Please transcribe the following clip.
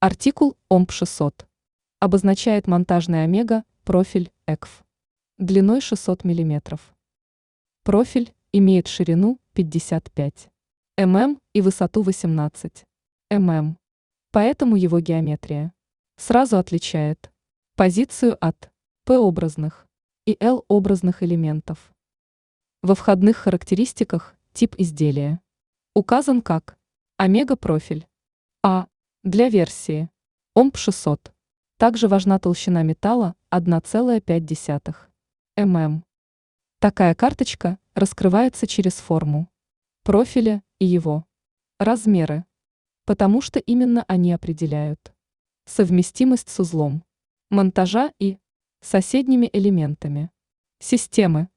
Артикул ОМП-600. Обозначает монтажный омега-профиль ЭКФ. Длиной 600 мм. Профиль имеет ширину 55 мм и высоту 18 мм. Поэтому его геометрия сразу отличает позицию от П-образных и Л-образных элементов. Во входных характеристиках тип изделия указан как омега-профиль. А для версии ОМП-600 также важна толщина металла 1,5 мм. Такая карточка раскрывается через форму профиля и его размеры, потому что именно они определяют совместимость с узлом монтажа и соседними элементами системы.